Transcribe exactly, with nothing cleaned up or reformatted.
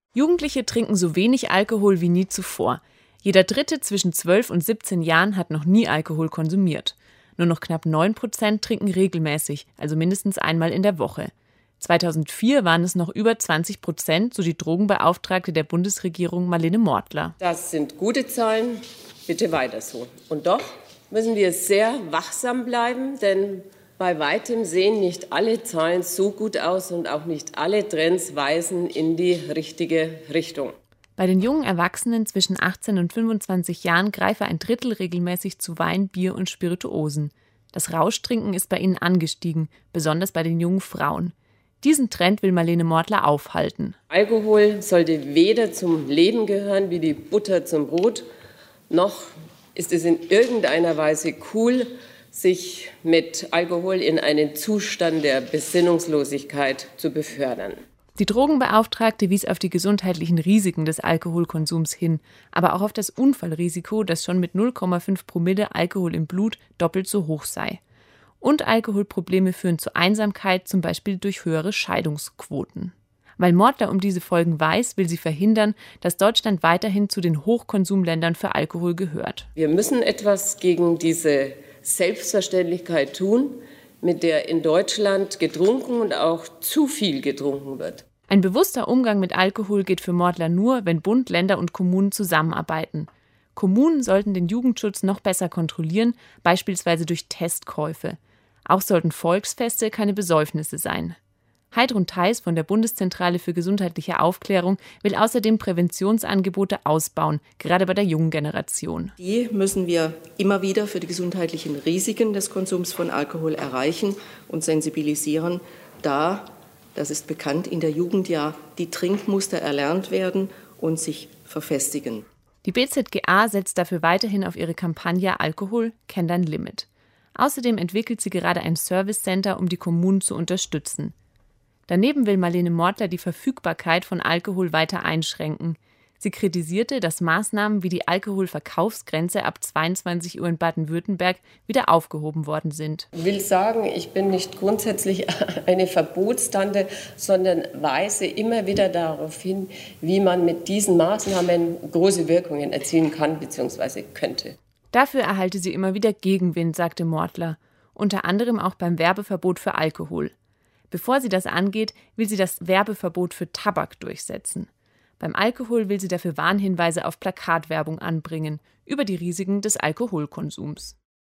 Jugendliche trinken so wenig Alkohol wie nie zuvor. Jeder Dritte zwischen zwölf und siebzehn Jahren hat noch nie Alkohol konsumiert. Nur noch knapp neun Prozent trinken regelmäßig, also mindestens einmal in der Woche. zweitausendvier waren es noch über zwanzig Prozent, so die Drogenbeauftragte der Bundesregierung Marlene Mortler. Das sind gute Zahlen, bitte weiter so. Und doch müssen wir sehr wachsam bleiben, denn bei weitem sehen nicht alle Zahlen so gut aus und auch nicht alle Trends weisen in die richtige Richtung. Bei den jungen Erwachsenen zwischen achtzehn und fünfundzwanzig Jahren greife ein Drittel regelmäßig zu Wein, Bier und Spirituosen. Das Rauschtrinken ist bei ihnen angestiegen, besonders bei den jungen Frauen. Diesen Trend will Marlene Mortler aufhalten. Alkohol sollte weder zum Leben gehören wie die Butter zum Brot, noch ist es in irgendeiner Weise cool, sich mit Alkohol in einen Zustand der Besinnungslosigkeit zu befördern. Die Drogenbeauftragte wies auf die gesundheitlichen Risiken des Alkoholkonsums hin, aber auch auf das Unfallrisiko, das schon mit null Komma fünf Promille Alkohol im Blut doppelt so hoch sei. Und Alkoholprobleme führen zu Einsamkeit, zum Beispiel durch höhere Scheidungsquoten. Weil Mortler um diese Folgen weiß, will sie verhindern, dass Deutschland weiterhin zu den Hochkonsumländern für Alkohol gehört. Wir müssen etwas gegen diese Selbstverständlichkeit tun, mit der in Deutschland getrunken und auch zu viel getrunken wird. Ein bewusster Umgang mit Alkohol geht für Mortler nur, wenn Bund, Länder und Kommunen zusammenarbeiten. Kommunen sollten den Jugendschutz noch besser kontrollieren, beispielsweise durch Testkäufe. Auch sollten Volksfeste keine Besäufnisse sein. Heidrun Theis von der Bundeszentrale für gesundheitliche Aufklärung will außerdem Präventionsangebote ausbauen, gerade bei der jungen Generation. Die müssen wir immer wieder für die gesundheitlichen Risiken des Konsums von Alkohol erreichen und sensibilisieren, da, das ist bekannt, in der Jugend ja die Trinkmuster erlernt werden und sich verfestigen. Die B Z G A setzt dafür weiterhin auf ihre Kampagne Alkohol, kenn dein Limit. Außerdem entwickelt sie gerade ein Service Center, um die Kommunen zu unterstützen. Daneben will Marlene Mortler die Verfügbarkeit von Alkohol weiter einschränken. Sie kritisierte, dass Maßnahmen wie die Alkoholverkaufsgrenze ab zweiundzwanzig Uhr in Baden-Württemberg wieder aufgehoben worden sind. Ich will sagen, ich bin nicht grundsätzlich eine Verbotstante, sondern weise immer wieder darauf hin, wie man mit diesen Maßnahmen große Wirkungen erzielen kann bzw. könnte. Dafür erhalte sie immer wieder Gegenwind, sagte Mortler, unter anderem auch beim Werbeverbot für Alkohol. Bevor sie das angeht, will sie das Werbeverbot für Tabak durchsetzen. Beim Alkohol will sie dafür Warnhinweise auf Plakatwerbung anbringen über die Risiken des Alkoholkonsums.